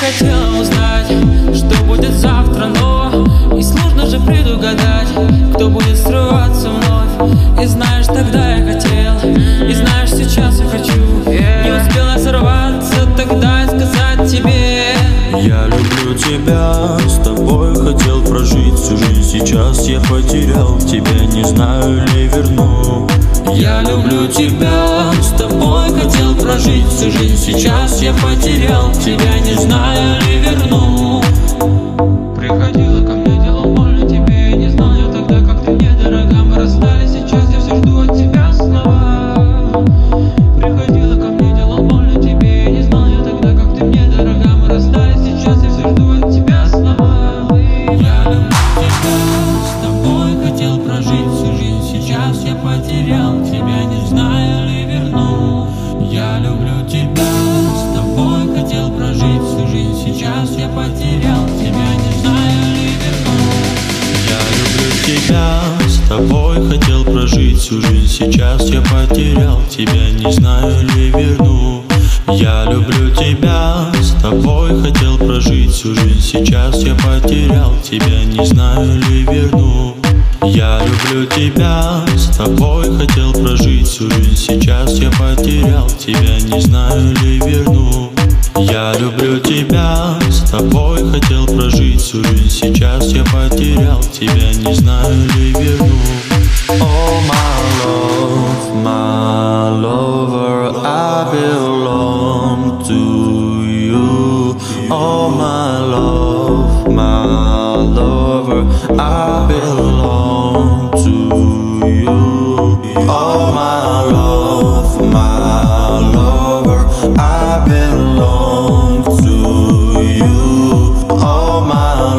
хотела узнать, что будет завтра, но и сложно же предугадать, кто будет срываться вновь. И знаешь, тогда я хотел, и знаешь, сейчас я хочу. Не успела сорваться тогда и сказать тебе: я люблю тебя, с тобой хотел прожить всю жизнь. Сейчас я потерял тебя, не знаю ли верну. Я люблю тебя, с тобой хотел прожить всю жизнь. Сейчас я потерял тебя, не знаю ли верну. Приходила ко мне, делал больно тебе, не знал я тогда, как ты мне дорога. Мы расстались, сейчас я все жду от тебя снова. Приходила ко мне, делал больно тебе, не знал я тогда, как ты мне дорога. Мы расстались, сейчас я все жду от тебя снова. Я люблю тебя, с тобой хотел прожить всю жизнь. Сейчас я потерял тебя, не знаю ли верну. Я люблю тебя, с тобой хотел прожить всю жизнь. Сейчас я потерял тебя, не знаю ли верну. Я люблю тебя, с тобой хотел прожить всю жизнь. Сейчас я потерял тебя, не знаю ли верну. Я люблю тебя, с тобой хотел прожить всю жизнь. Сейчас я потерял тебя, не знаю ли верну. Я люблю тебя, с тобой хотел прожить всю жизнь. Сейчас я потерял тебя, не знаю ли верну. Я люблю тебя, с тобой хотел прожить всю жизнь. Сейчас я потерял тебя, не знаю ли верну. Oh my lover, I belong to you. Oh my lover, I belong to you. Oh my lover, I belong to you. Oh my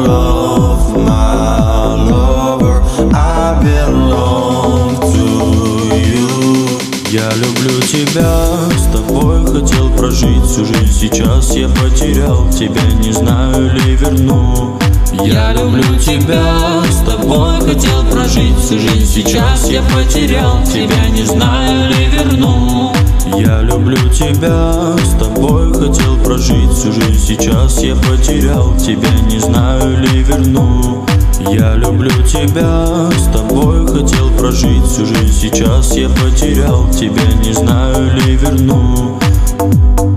lover, I belong to you. Я люблю тебя, с тобой хотел прожить всю жизнь. Сейчас я потерял тебя, не знаю ли верну. Я люблю тебя, с тобой хотел прожить всю жизнь. Сейчас я потерял тебя, не знаю ли верну. Я люблю тебя, с тобой хотел прожить всю жизнь. Сейчас я потерял тебя, не знаю ли верну. Я люблю тебя, с тобой хотел прожить всю жизнь. Сейчас я потерял тебя, не знаю ли верну.